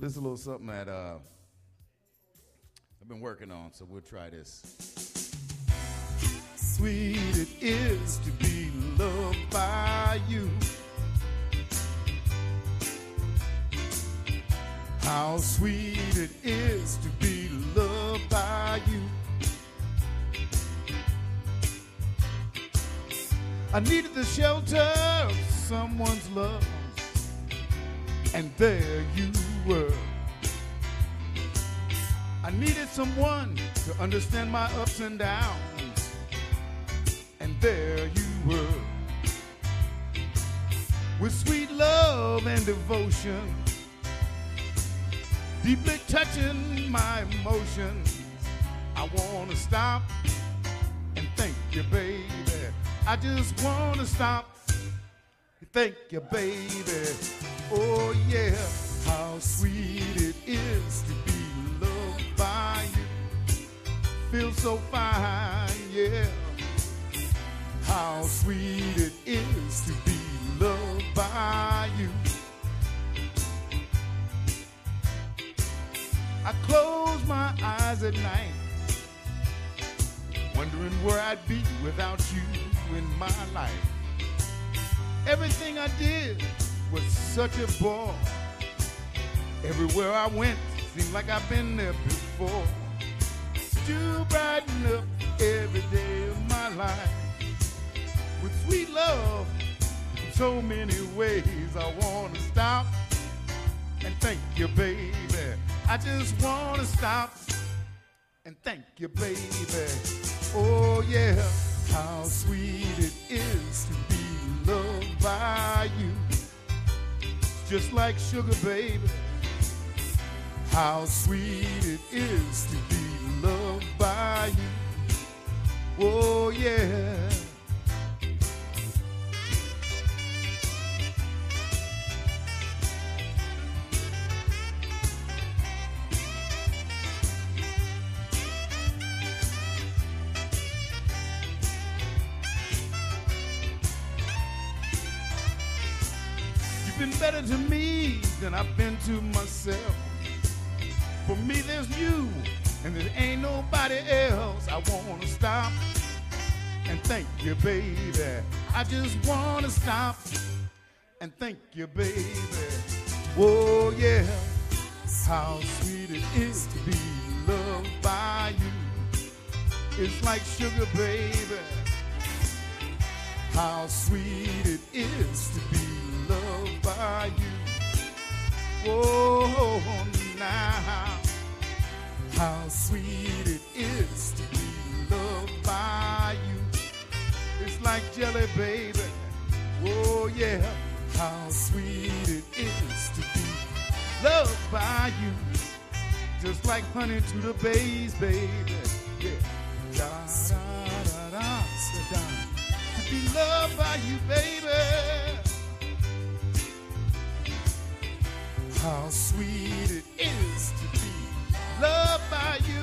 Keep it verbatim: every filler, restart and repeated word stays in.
But it's a little something that uh, I've been working on, so we'll try this. Sweet it is to be loved by you. How sweet it is to be loved by you. I needed the shelter of someone's love, and there you were. I needed someone to understand my ups and downs, and there you were. With sweet love and devotion, deeply touching my emotions, I want to stop and thank you, baby. I just want to stop and thank you, baby. Oh, yeah, how sweet it is to be loved by you. Feels so fine, yeah. How sweet it is to be loved by you. I close my eyes at night, wondering where I'd be without you in my life. Everything I did was such a bore. Everywhere I went seemed like I've been there before. You brighten up every day of my life with sweet love in so many ways. I want to stop and thank you, baby. I just want to stop and thank you, baby. Oh, yeah, how sweet it is to be loved by you. Just like sugar, baby. How sweet it is to be loved by you. Oh, yeah. Been better to me than I've been to myself. For me there's you and there ain't nobody else. I want to stop and thank you, baby. I just want to stop and thank you, baby. Oh yeah, how sweet it is to be loved by you. It's like sugar, baby. How sweet it is to be loved by you. Oh, now, how sweet it is to be loved by you. It's like jelly, baby. Oh, yeah, how sweet it is to be loved by you. Just like honey to the bays, baby. Yeah. Da, da, da, da, da, da. To be loved by you, baby. How sweet it is to be loved by you.